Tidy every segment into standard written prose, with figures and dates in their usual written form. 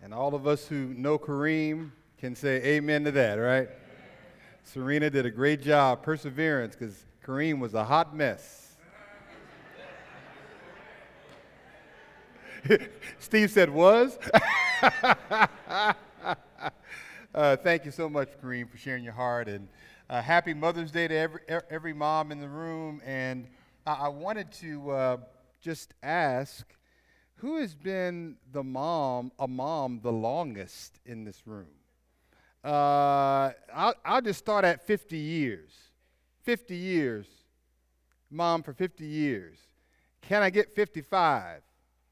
And all of us who know Kareem can say amen to that, right? Serena did a great job, perseverance, because Kareem was a hot mess. Steve said was. Thank you so much, Kareem, for sharing your heart. And happy Mother's Day to every mom in the room. And I wanted to just ask, who has been a mom the longest in this room? I'll just start at 50 years. 50 years. Mom for 50 years. Can I get 55?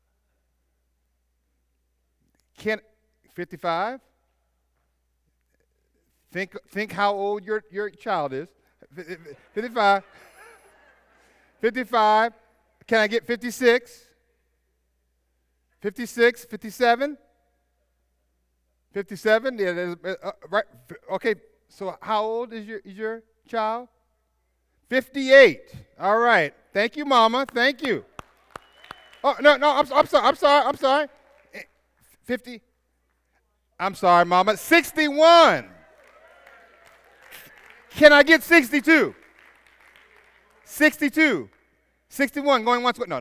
Can 55? Think how old your child is. 55. 55. Can I get 56? 56, 57? 57? Yeah, right. Okay, so how old is your child? 58. All right. Thank you, Mama. Thank you. Oh, no, I'm sorry. 50. I'm sorry, Mama. 61. Can I get 62? 62. 61. Going once. No.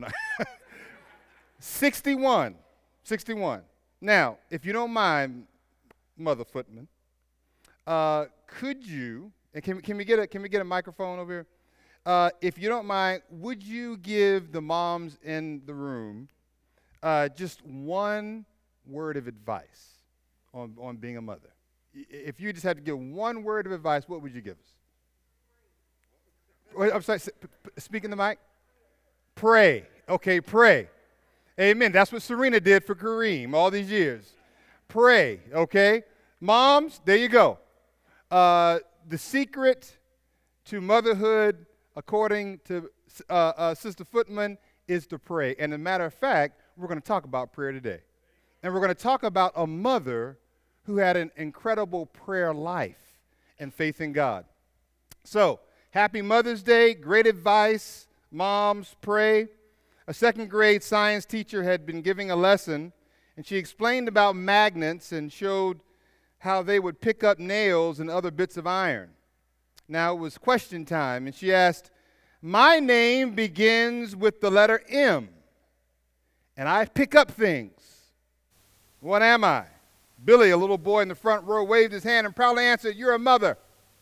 61. 61. Now, if you don't mind, Mother Footman, could you, and can we get a microphone over here? If you don't mind, would you give the moms in the room just one word of advice on being a mother? If you just had to give one word of advice, what would you give us? Wait, I'm sorry, speak in the mic. Pray. Okay, pray. Amen. That's what Serena did for Kareem all these years. Pray, okay? Moms, there you go. The secret to motherhood, according to Sister Footman, is to pray. And as a matter of fact, we're going to talk about prayer today. And we're going to talk about a mother who had an incredible prayer life and faith in God. So, happy Mother's Day. Great advice. Moms, pray. A second grade science teacher had been giving a lesson, and she explained about magnets and showed how they would pick up nails and other bits of iron. Now it was question time, and she asked, "My name begins with the letter M, and I pick up things. What am I?" Billy, a little boy in the front row, waved his hand and proudly answered, "You're a mother."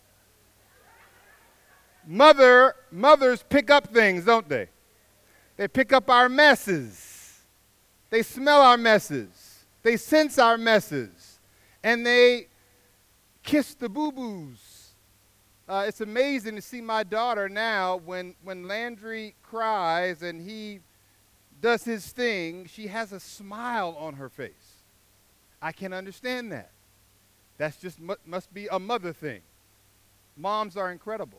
Mothers pick up things, don't they? They pick up our messes. They smell our messes. They sense our messes. And they kiss the boo-boos. It's amazing to see my daughter now when Landry cries and he does his thing, she has a smile on her face. I can understand that. That's just must be a mother thing. Moms are incredible.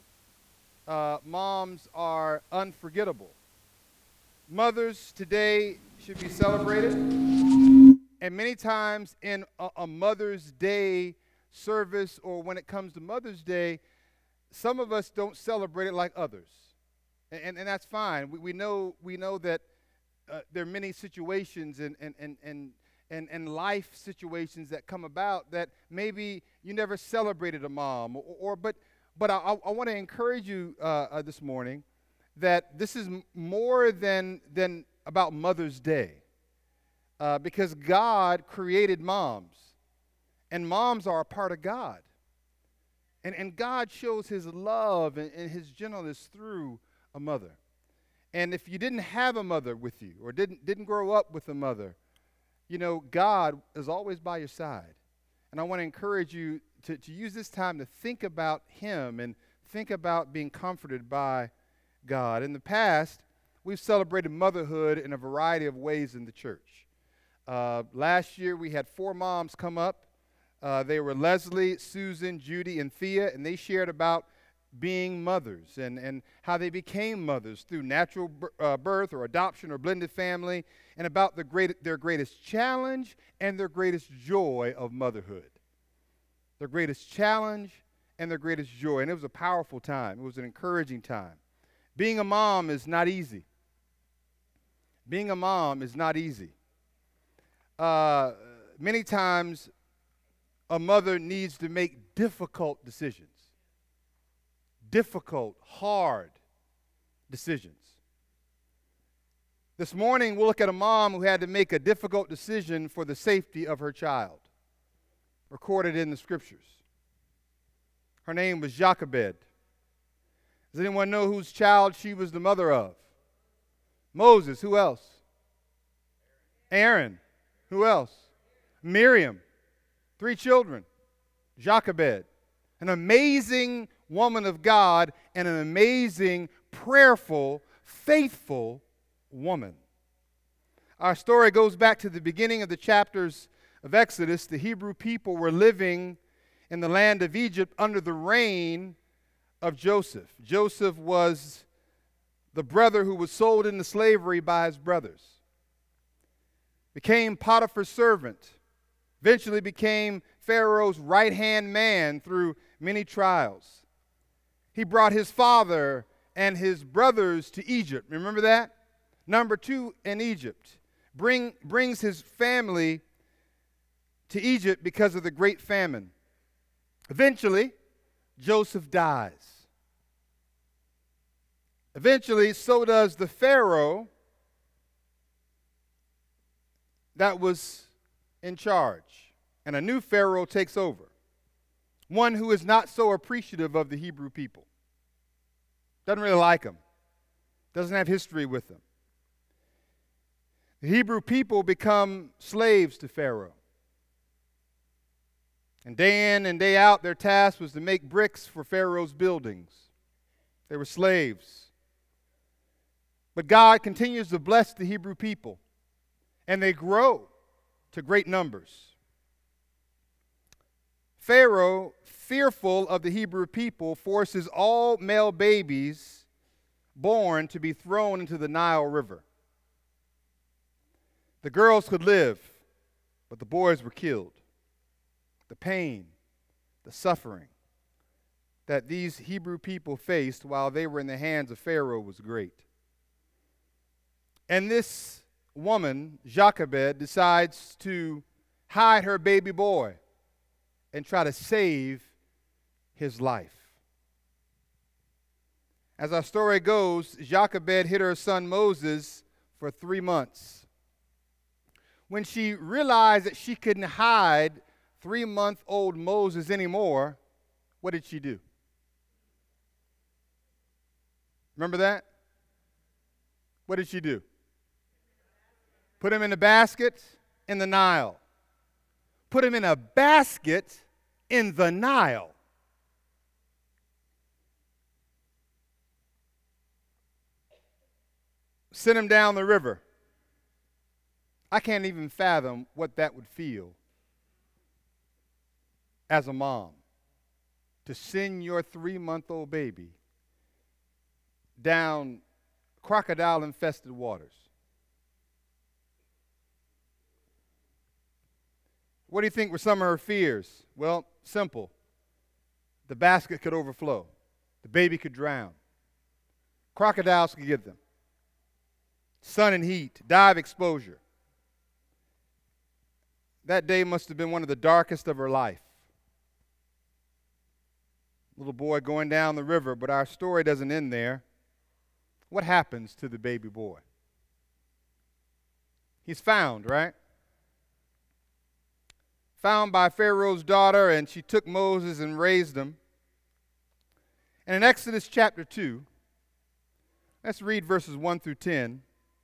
Moms are unforgettable. Mothers today should be celebrated. And many times in a Mother's Day service or when it comes to Mother's Day, some of us don't celebrate it like others. And that's fine. We know that there are many situations and life situations that come about that maybe you never celebrated a mom. But I want to encourage you this morning that this is more than about Mother's Day, because God created moms, and moms are a part of God, and God shows His love and His gentleness through a mother. And if you didn't have a mother with you or didn't grow up with a mother, you know God is always by your side. And I want to encourage you to use this time to think about Him and think about being comforted by God. In the past, we've celebrated motherhood in a variety of ways in the church. Last year, we had 4 moms come up. They were Leslie, Susan, Judy, and Thea, and they shared about being mothers and how they became mothers through natural birth or adoption or blended family, and about their greatest challenge and their greatest joy of motherhood. Their greatest challenge and their greatest joy. And it was a powerful time. It was an encouraging time. Being a mom is not easy. Being a mom is not easy. many times a mother needs to make difficult decisions. Difficult, hard decisions. This morning, we'll look at a mom who had to make a difficult decision for the safety of her child, recorded in the scriptures. Her name was Jochebed. Does anyone know whose child she was the mother of? Moses. Who else? Aaron. Who else? Miriam. 3 children. Jochebed. An amazing woman of God and an amazing, prayerful, faithful woman. Our story goes back to the beginning of the chapters of Exodus. The Hebrew people were living in the land of Egypt under the reign of Joseph. Joseph was the brother who was sold into slavery by his brothers. Became Potiphar's servant. Eventually became Pharaoh's right-hand man through many trials. He brought his father and his brothers to Egypt. Remember that? Number 2 in Egypt. Brings his family to Egypt because of the great famine. Eventually, Joseph dies. Eventually, so does the Pharaoh that was in charge. And a new Pharaoh takes over. One who is not so appreciative of the Hebrew people. Doesn't really like them. Doesn't have history with them. The Hebrew people become slaves to Pharaoh. And day in and day out, their task was to make bricks for Pharaoh's buildings. They were slaves. But God continues to bless the Hebrew people, and they grow to great numbers. Pharaoh, fearful of the Hebrew people, forces all male babies born to be thrown into the Nile River. The girls could live, but the boys were killed. The pain, the suffering that these Hebrew people faced while they were in the hands of Pharaoh was great. And this woman, Jochebed, decides to hide her baby boy and try to save his life. As our story goes, Jochebed hid her son Moses for 3 months. When she realized that she couldn't hide 3-month-old Moses anymore, what did she do? Remember that? What did she do? Put him in a basket in the Nile. Put him in a basket in the Nile. Sent him down the river. I can't even fathom what that would feel as a mom, to send your 3-month-old baby down crocodile-infested waters. What do you think were some of her fears? Well, simple. The basket could overflow. The baby could drown. Crocodiles could get them. Sun and heat, dive exposure. That day must have been one of the darkest of her life. Little boy going down the river, but our story doesn't end there. What happens to the baby boy? He's found, right? Found by Pharaoh's daughter, and she took Moses and raised him. And in Exodus chapter 2, let's read verses 1 through 10.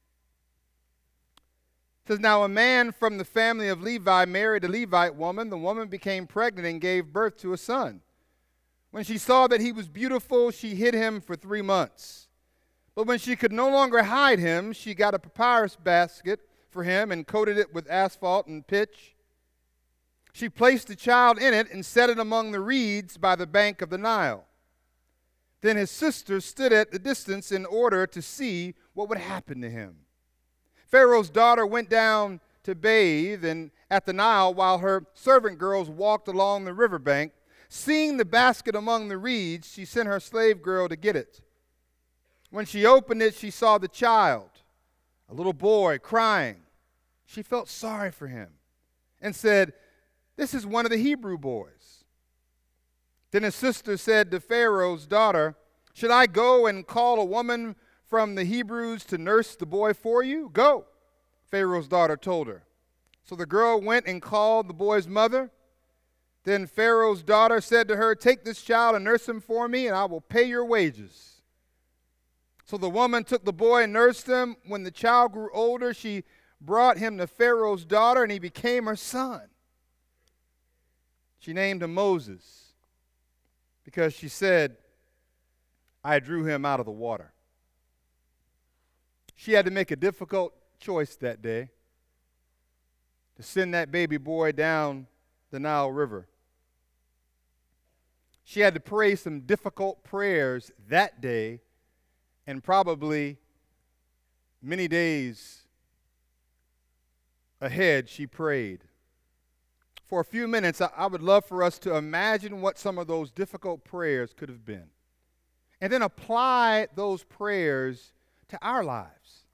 It says, "Now a man from the family of Levi married a Levite woman. The woman became pregnant and gave birth to a son. When she saw that he was beautiful, she hid him for 3 months. But when she could no longer hide him, she got a papyrus basket for him and coated it with asphalt and pitch. She placed the child in it and set it among the reeds by the bank of the Nile. Then his sisters stood at a distance in order to see what would happen to him. Pharaoh's daughter went down to bathe at the Nile while her servant girls walked along the riverbank. Seeing the basket among the reeds, she sent her slave girl to get it. When she opened it, she saw the child, a little boy, crying. She felt sorry for him and said, "This is one of the Hebrew boys." Then his sister said to Pharaoh's daughter, "Should I go and call a woman from the Hebrews to nurse the boy for you?" "Go," Pharaoh's daughter told her. So the girl went and called the boy's mother. Then Pharaoh's daughter said to her, "Take this child and nurse him for me, and I will pay your wages." So the woman took the boy and nursed him. When the child grew older, she brought him to Pharaoh's daughter, and he became her son. She named him Moses because she said, "I drew him out of the water." She had to make a difficult choice that day to send that baby boy down the Nile River. She had to pray some difficult prayers that day, and probably many days ahead she prayed. For a few minutes, I would love for us to imagine what some of those difficult prayers could have been, and then apply those prayers to our lives.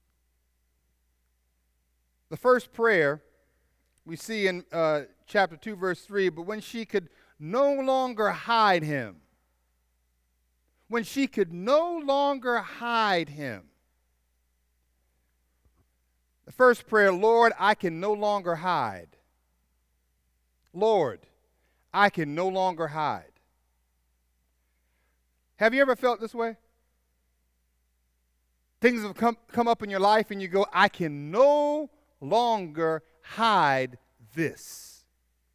The first prayer we see in chapter 2, verse 3, "But when she could no longer hide him," when she could no longer hide him. The first prayer, "Lord, I can no longer hide." Lord, I can no longer hide. Have you ever felt this way? Things have come up in your life and you go, "I can no longer hide this."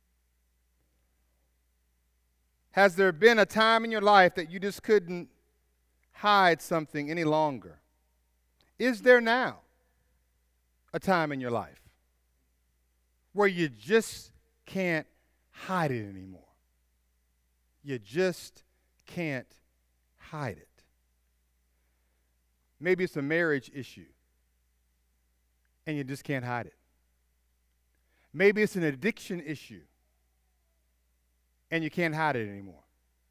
Has there been a time in your life that you just couldn't hide something any longer? Is there now a time in your life where you just can't hide it anymore? You just can't hide it. Maybe it's a marriage issue and you just can't hide it. Maybe it's an addiction issue and you can't hide it anymore.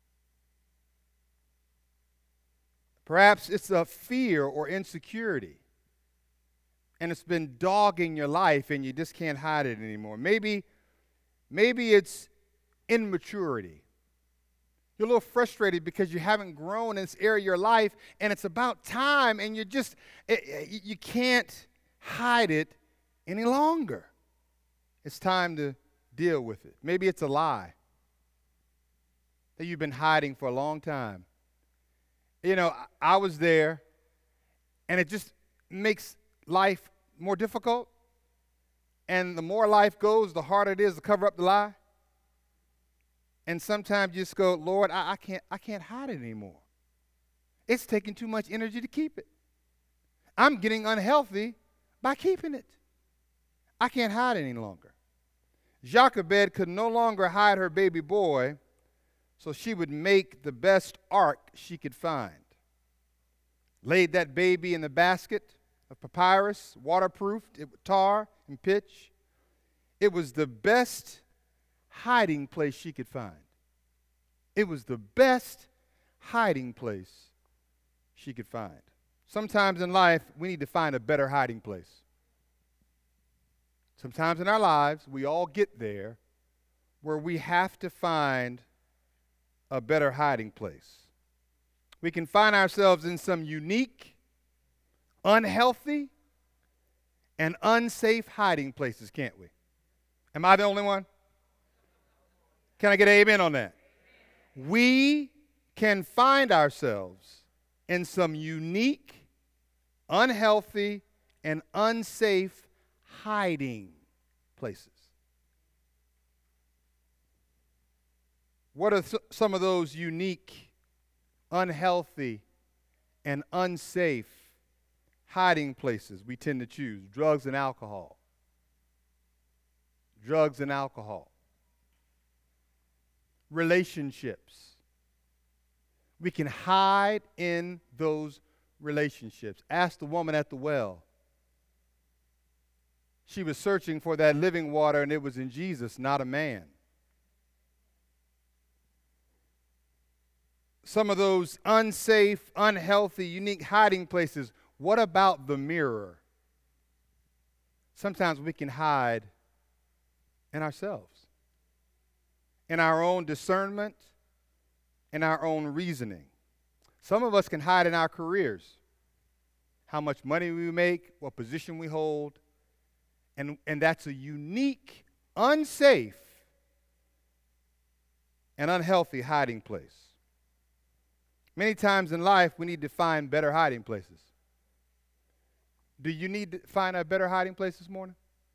Perhaps it's a fear or insecurity and it's been dogging your life and you just can't hide it anymore. Maybe it's immaturity. You're a little frustrated because you haven't grown in this area of your life and it's about time and you can't hide it any longer. It's time to deal with it. Maybe it's a lie that you've been hiding for a long time. You know, I was there, and it just makes life more difficult. And the more life goes, the harder it is to cover up the lie. And sometimes you just go, "Lord, I can't hide it anymore. It's taking too much energy to keep it. I'm getting unhealthy by keeping it. I can't hide it any longer." Jochebed could no longer hide her baby boy, so she would make the best ark she could find. Laid that baby in the basket of papyrus, waterproofed it with tar and pitch. It was the best hiding place she could find. It was the best hiding place she could find. Sometimes in life, we need to find a better hiding place. Sometimes in our lives, we all get there where we have to find a better hiding place. We can find ourselves in some unique, unhealthy, and unsafe hiding places, can't we? Am I the only one? Can I get an amen on that? We can find ourselves in some unique, unhealthy, and unsafe hiding places. What are some of those unique, unhealthy, and unsafe hiding places we tend to choose? Drugs and alcohol. Drugs and alcohol. Relationships. We can hide in those relationships. Ask the woman at the well. She was searching for that living water, and it was in Jesus, not a man. Some of those unsafe, unhealthy, unique hiding places. What about the mirror? Sometimes we can hide in ourselves, in our own discernment, in our own reasoning. Some of us can hide in our careers, how much money we make, what position we hold, and that's a unique, unsafe, and unhealthy hiding place. Many times in life, we need to find better hiding places. Do you need to find a better hiding place this morning?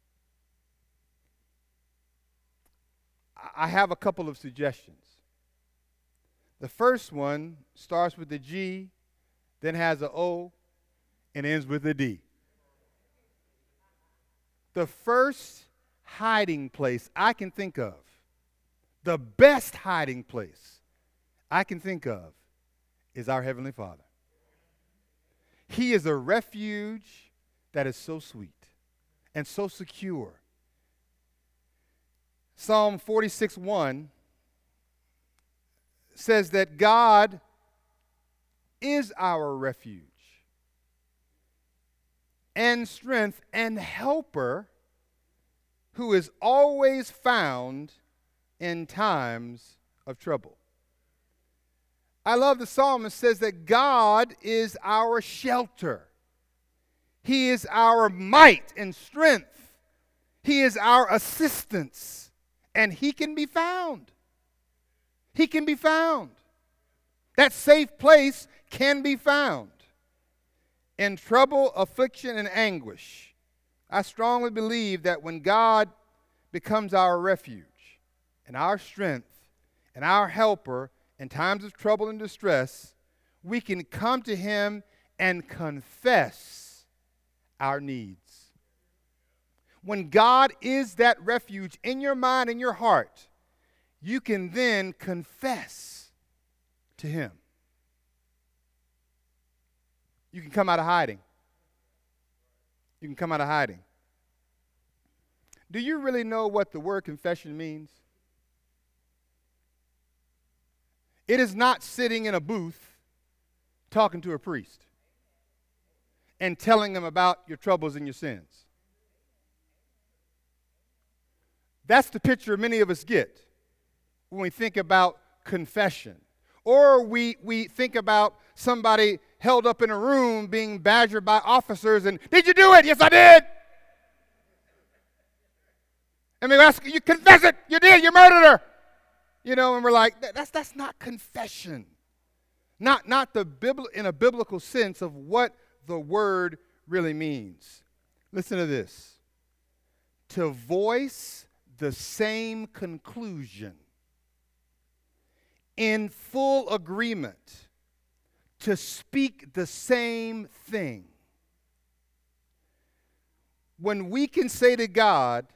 I have a couple of suggestions. The first one starts with a G, then has an O, and ends with a D. The first hiding place I can think of, the best hiding place I can think of, is our Heavenly Father. He is a refuge that is so sweet and so secure. Psalm 46:1 says that God is our refuge and strength and helper, who is always found in times of trouble. I love the psalmist says that God is our shelter. He is our might and strength. He is our assistance, and he can be found. He can be found. That safe place can be found. In trouble, affliction, and anguish, I strongly believe that when God becomes our refuge and our strength and our helper in times of trouble and distress, we can come to him and confess our needs. When God is that refuge in your mind and your heart, you can then confess to him. You can come out of hiding. You can come out of hiding. Do you really know what the word confession means? It is not sitting in a booth talking to a priest and telling them about your troubles and your sins. That's the picture many of us get when we think about confession. Or we think about somebody held up in a room being badgered by officers and, did you do it? Yes, I did. And they ask you, confess it. You did. You murdered her. You know, and we're like, that's not confession. Not in a biblical sense of what the word really means. Listen to this. To voice the same conclusion in full agreement, to speak the same thing. When we can say to God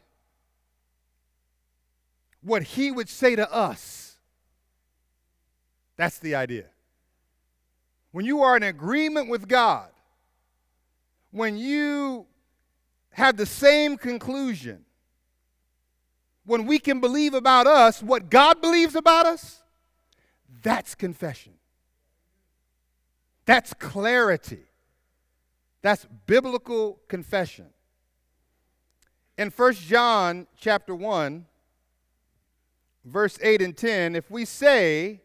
what he would say to us, that's the idea. When you are in agreement with God, when you have the same conclusion, when we can believe about us what God believes about us, that's confession. That's clarity. That's biblical confession. In 1 John chapter 1, verse 8 and 10, if we say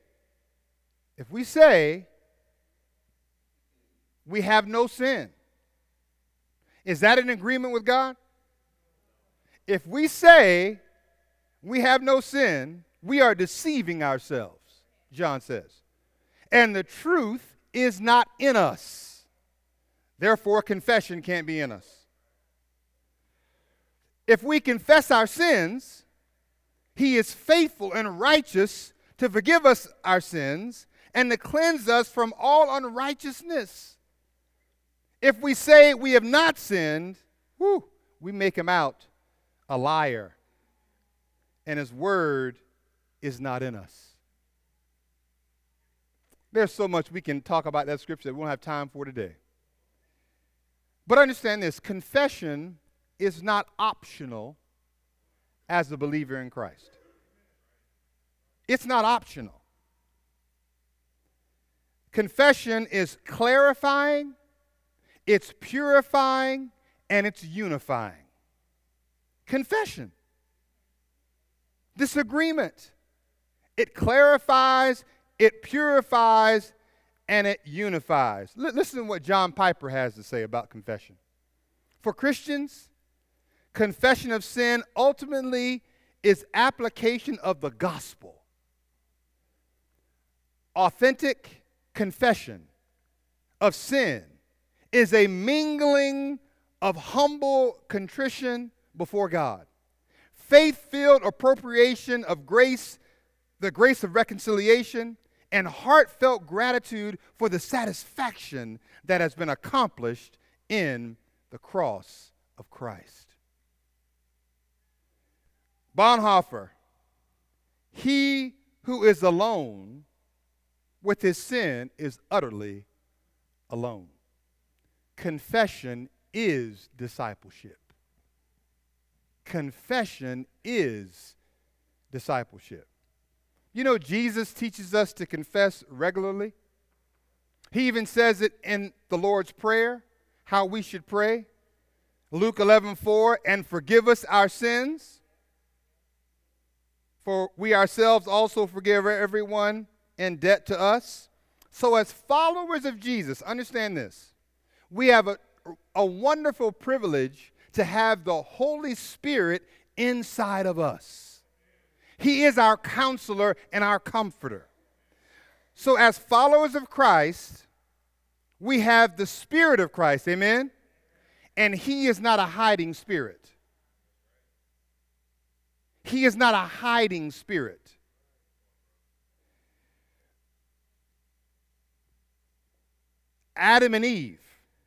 we have no sin, is that an agreement with God? If we say we have no sin, we are deceiving ourselves, John says. And the truth is not in us. Therefore, confession can't be in us. If we confess our sins, he is faithful and righteous to forgive us our sins and to cleanse us from all unrighteousness. If we say we have not sinned, we make him out a liar, and his word is not in us. There's so much we can talk about that scripture that we won't have time for today. But understand this, confession is not optional as a believer in Christ. It's not optional. Confession is clarifying, it's purifying, and it's unifying. Confession. disagreement. It clarifies, it purifies, and it unifies. Listen to what John Piper has to say about confession. For Christians, confession of sin ultimately is application of the gospel. Authentic confession of sin is a mingling of humble contrition before God, faith-filled appropriation of grace, the grace of reconciliation, and heartfelt gratitude for the satisfaction that has been accomplished in the cross of Christ. Bonhoeffer, he who is alone with his sin is utterly alone. Confession is discipleship. Confession is discipleship. You know, Jesus teaches us to confess regularly. He even says it in the Lord's Prayer, how we should pray. Luke 11:4, and forgive us our sins, for we ourselves also forgive everyone in debt to us. So as followers of Jesus, understand this, we have a wonderful privilege to have the Holy Spirit inside of us. He is our counselor and our comforter. So as followers of Christ, we have the Spirit of Christ, amen? And he is not a hiding spirit. He is not a hiding spirit. Adam and Eve,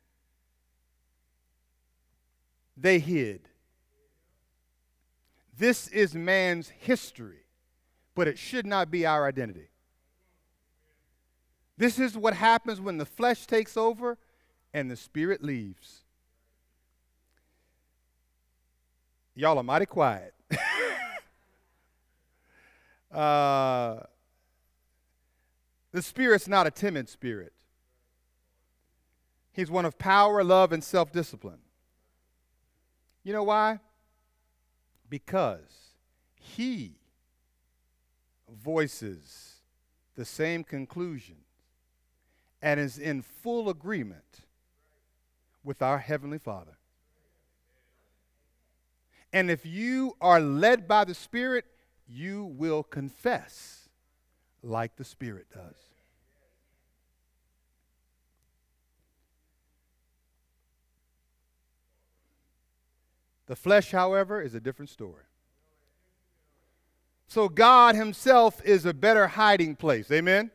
they hid. This is man's history, but it should not be our identity. This is what happens when the flesh takes over and the spirit leaves. Y'all are mighty quiet. The Spirit's not a timid spirit. He's one of power, love, and self-discipline. You know why? Because he voices the same conclusions and is in full agreement with our Heavenly Father. And if you are led by the Spirit, you will confess like the Spirit does. The flesh, however, is a different story. So God himself is a better hiding place. Amen?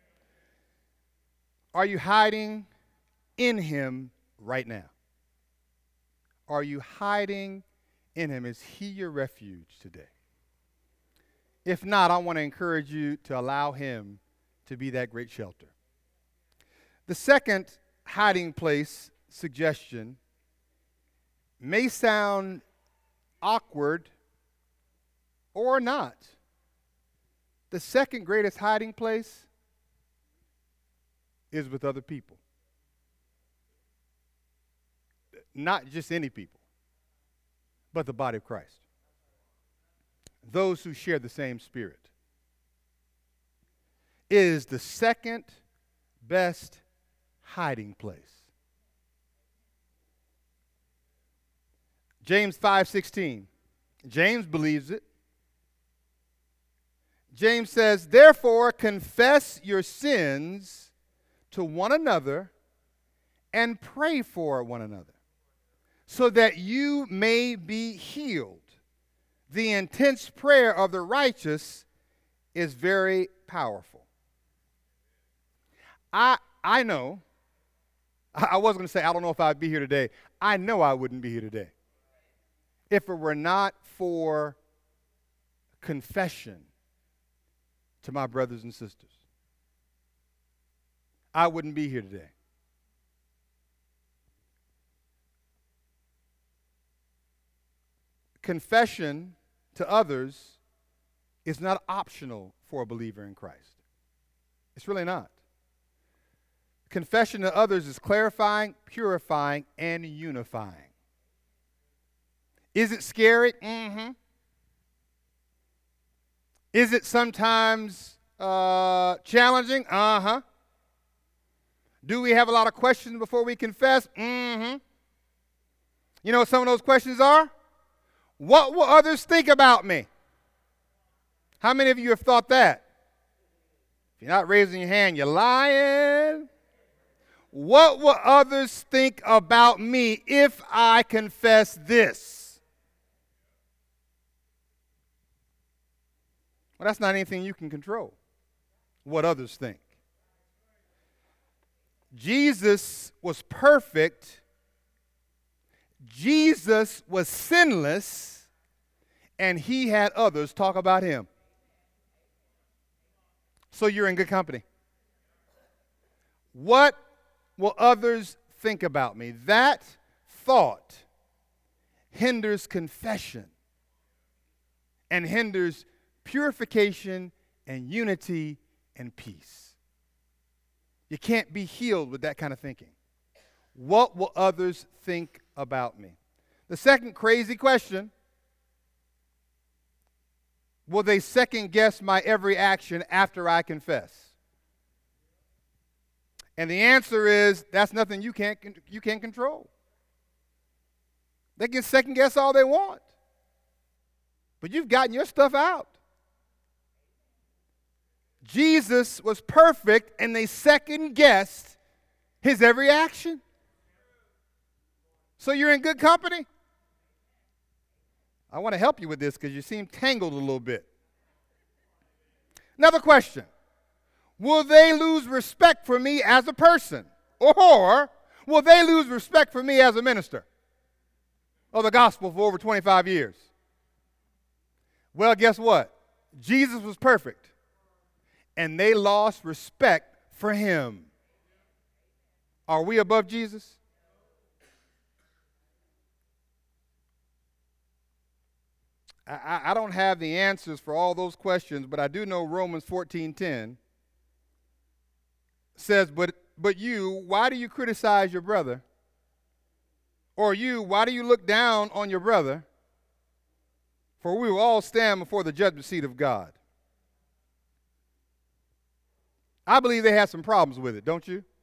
Are you hiding in him right now? Are you hiding in him? Is he your refuge today? If not, I want to encourage you to allow him to be that great shelter. The second hiding place suggestion may sound awkward or not. The second greatest hiding place is with other people. Not just any people, but the body of Christ. Those who share the same Spirit. It is the second best hiding place. James 5:16. James believes it. James says, therefore, confess your sins to one another and pray for one another, so that you may be healed. The intense prayer of the righteous is very powerful. I know, I was going to say, I don't know if I'd be here today. I know I wouldn't be here today if it were not for confession to my brothers and sisters. I wouldn't be here today. Confession to others is not optional for a believer in Christ. It's really not. Confession to others is clarifying, purifying, and unifying. Is it scary? Mm-hmm. Is it sometimes challenging? Uh-huh. Do we have a lot of questions before we confess? Mm-hmm. You know what some of those questions are? What will others think about me? How many of you have thought that? If you're not raising your hand, you're lying. What will others think about me if I confess this? Well, that's not anything you can control, what others think. Jesus was perfect. Jesus was sinless, and he had others talk about him. So you're in good company. What will others think about me? That thought hinders confession and hinders purification and unity and peace. You can't be healed with that kind of thinking. What will others think about me? The second crazy question: will they second guess my every action after I confess? And the answer is, that's nothing you can't control. They can second guess all they want, but you've gotten your stuff out. Jesus was perfect, and they second guessed his every action. So you're in good company. I want to help you with this because you seem tangled a little bit. Another question: will they lose respect for me as a person? Or will they lose respect for me as a minister of the gospel for over 25 years? Well, guess what? Jesus was perfect, and they lost respect for him. Are we above Jesus? I don't have the answers for all those questions, but I do know Romans 14:10 says, but you, why do you criticize your brother? Or you, why do you look down on your brother? For we will all stand before the judgment seat of God. I believe they had some problems with it, don't you?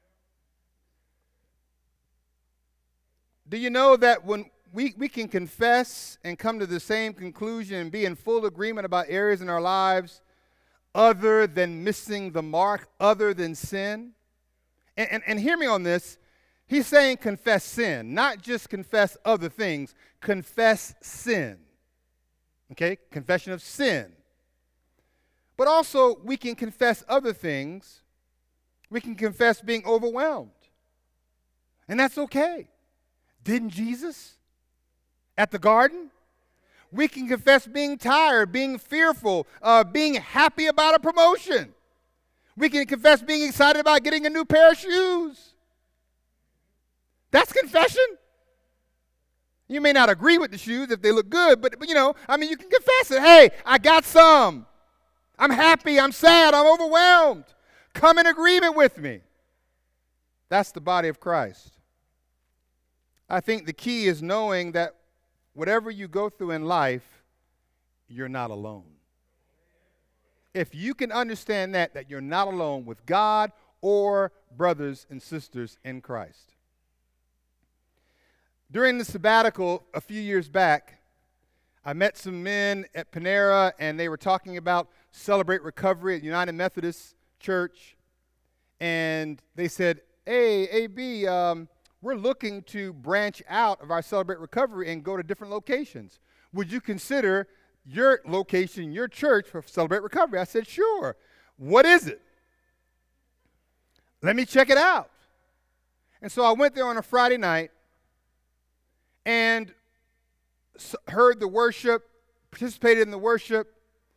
Do you know that when we can confess and come to the same conclusion and be in full agreement about areas in our lives other than missing the mark, other than sin? And hear me on this. He's saying confess sin, not just confess other things. Confess sin. Okay? Confession of sin. But also, we can confess other things. We can confess being overwhelmed. And that's okay. Didn't Jesus? At the garden? We can confess being tired, being fearful, being happy about a promotion. We can confess being excited about getting a new pair of shoes. That's confession. You may not agree with the shoes if they look good, but you can confess it. Hey, I got some. I'm happy, I'm sad, I'm overwhelmed. Come in agreement with me. That's the body of Christ. I think the key is knowing that whatever you go through in life, you're not alone. If you can understand that you're not alone with God or brothers and sisters in Christ. During the sabbatical a few years back, I met some men at Panera, and they were talking about Celebrate Recovery at United Methodist Church. And they said, hey, AB, we're looking to branch out of our Celebrate Recovery and go to different locations. Would you consider your location, your church, for Celebrate Recovery? I said, sure. What is it? Let me check it out. And so I went there on a Friday night and heard the worship, participated in the worship,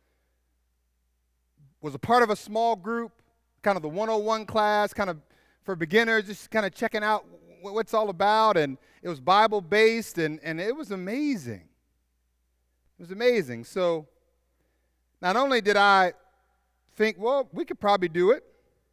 was a part of a small group, kind of the 101 class, kind of for beginners, just kind of checking out what it's all about, and it was Bible-based, and it was amazing. It was amazing. So not only did I think, well, we could probably do it,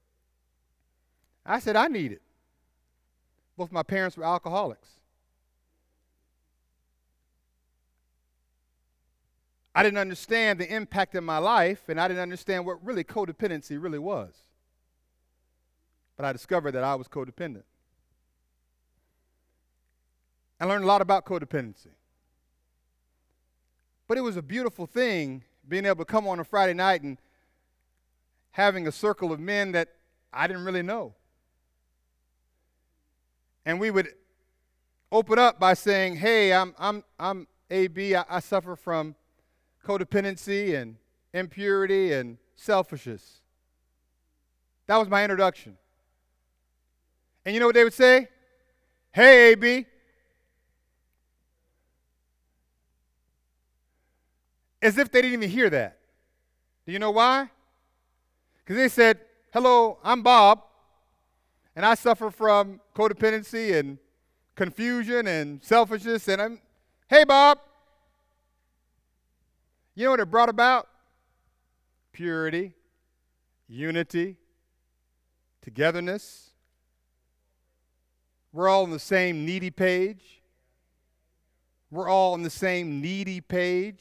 I said, I need it. Both my parents were alcoholics. I didn't understand the impact in my life, and I didn't understand what really codependency really was. But I discovered that I was codependent. I learned a lot about codependency. But it was a beautiful thing being able to come on a Friday night and having a circle of men that I didn't really know. And we would open up by saying, hey, I'm AB. I suffer from codependency and impurity and selfishness. That was my introduction. And you know what they would say? Hey, AB. As if they didn't even hear that. Do you know why? Because they said, hello, I'm Bob, and I suffer from codependency and confusion and selfishness, and hey, Bob. You know what it brought about? Purity, unity, togetherness. We're all on the same needy page. We're all on the same needy page.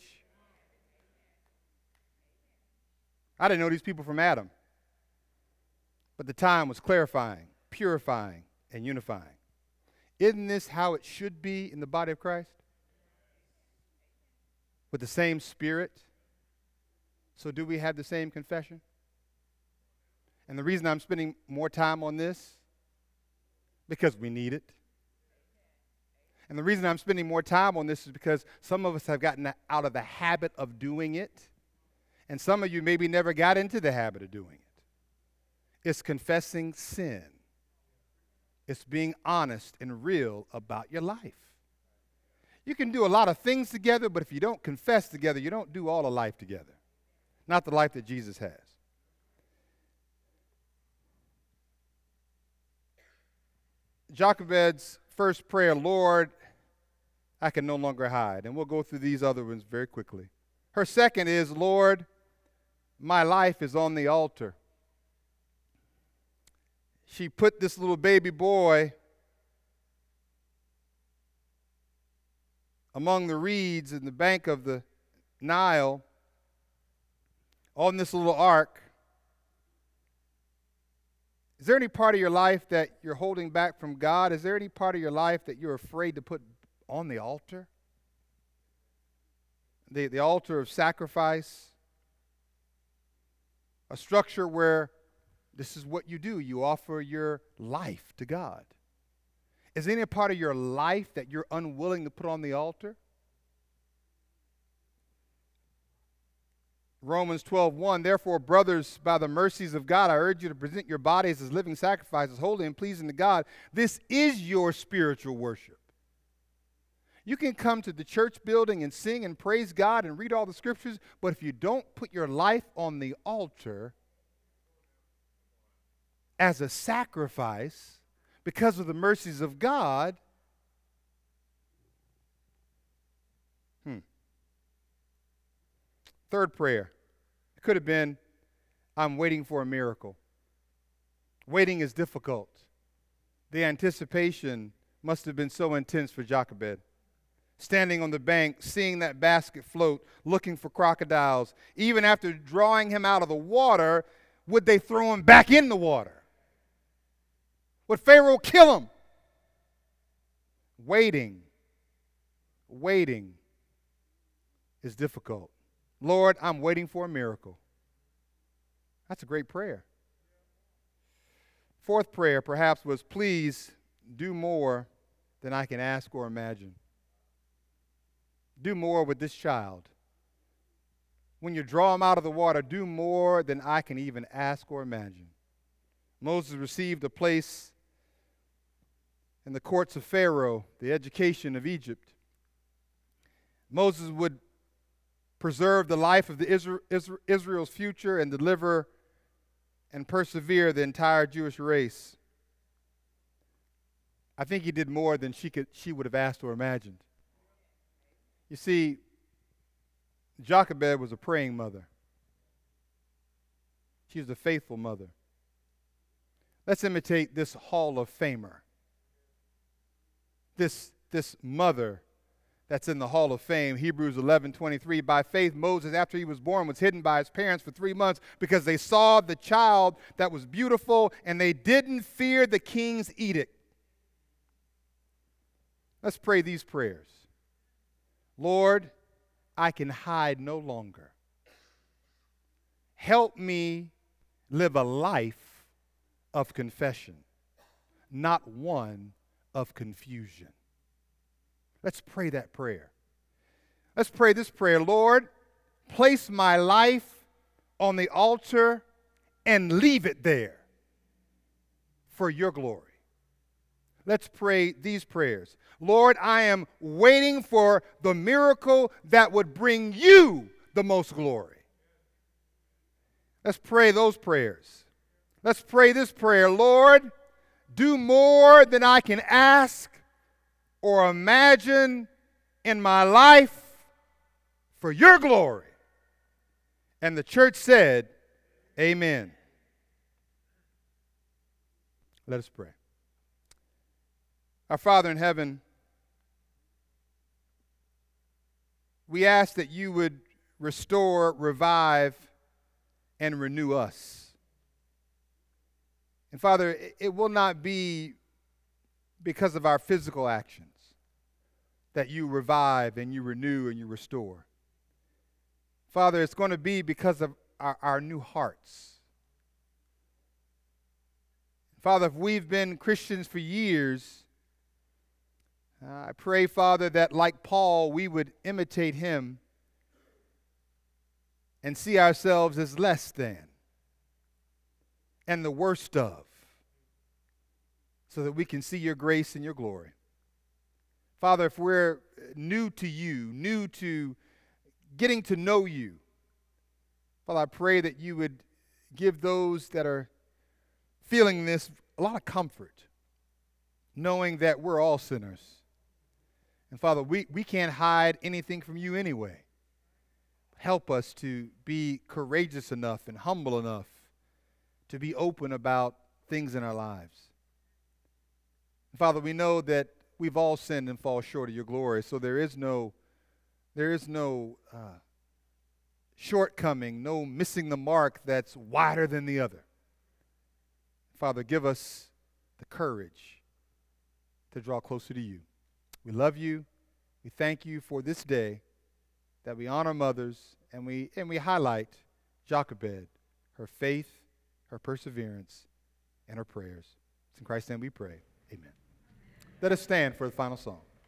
I didn't know these people from Adam. But the time was clarifying, purifying, and unifying. Isn't this how it should be in the body of Christ? With the same spirit. So do we have the same confession? And the reason I'm spending more time on this, because we need it. And the reason I'm spending more time on this is because some of us have gotten out of the habit of doing it. And some of you maybe never got into the habit of doing it. It's confessing sin. It's being honest and real about your life. You can do a lot of things together, but if you don't confess together, you don't do all of life together. Not the life that Jesus has. Jochebed's first prayer, Lord, I can no longer hide. And we'll go through these other ones very quickly. Her second is, Lord, my life is on the altar. She put this little baby boy among the reeds in the bank of the Nile on this little ark. Is there any part of your life that you're holding back from God? Is there any part of your life that you're afraid to put on the altar? The altar of sacrifice. A structure where this is what you do. You offer your life to God. Is there any part of your life that you're unwilling to put on the altar? Romans 12:1, therefore, brothers, by the mercies of God, I urge you to present your bodies as living sacrifices, holy and pleasing to God. This is your spiritual worship. You can come to the church building and sing and praise God and read all the scriptures, but if you don't put your life on the altar as a sacrifice because of the mercies of God, Third prayer. It could have been, I'm waiting for a miracle. Waiting is difficult. The anticipation must have been so intense for Jochebed. Standing on the bank, seeing that basket float, looking for crocodiles. Even after drawing him out of the water, would they throw him back in the water? Would Pharaoh kill him? Waiting is difficult. Lord, I'm waiting for a miracle. That's a great prayer. Fourth prayer, perhaps, was, please do more than I can ask or imagine. Do more with this child. When you draw him out of the water, do more than I can even ask or imagine. Moses received a place in the courts of Pharaoh, the education of Egypt. Moses would preserve the life of Israel's future and deliver and persevere the entire Jewish race. I think he did more than she would have asked or imagined. You see, Jochebed was a praying mother. She was a faithful mother. Let's imitate this Hall of Famer. This mother that's in the Hall of Fame, Hebrews 11:23. By faith, Moses, after he was born, was hidden by his parents for 3 months because they saw the child that was beautiful and they didn't fear the king's edict. Let's pray these prayers. Lord, I can hide no longer. Help me live a life of confession, not one of confusion. Let's pray that prayer. Let's pray this prayer. Lord, place my life on the altar and leave it there for your glory. Let's pray these prayers. Lord, I am waiting for the miracle that would bring you the most glory. Let's pray those prayers. Let's pray this prayer. Lord, do more than I can ask or imagine in my life for your glory. And the church said, amen. Let us pray. Our Father in heaven, we ask that you would restore, revive, and renew us. And Father, it will not be because of our physical actions that you revive and you renew and you restore. Father, it's going to be because of our new hearts. Father, if we've been Christians for years, I pray, Father, that like Paul, we would imitate him and see ourselves as less than and the worst of, so that we can see your grace and your glory. Father, if we're new to you, new to getting to know you, Father, I pray that you would give those that are feeling this a lot of comfort, knowing that we're all sinners. And Father, we can't hide anything from you anyway. Help us to be courageous enough and humble enough to be open about things in our lives. And Father, we know that we've all sinned and fall short of your glory, so there is no shortcoming, no missing the mark that's wider than the other. Father, give us the courage to draw closer to you. We love you. We thank you for this day that we honor mothers and we highlight Jochebed, her faith, her perseverance, and her prayers. It's in Christ's name we pray. Amen. Let us stand for the final song.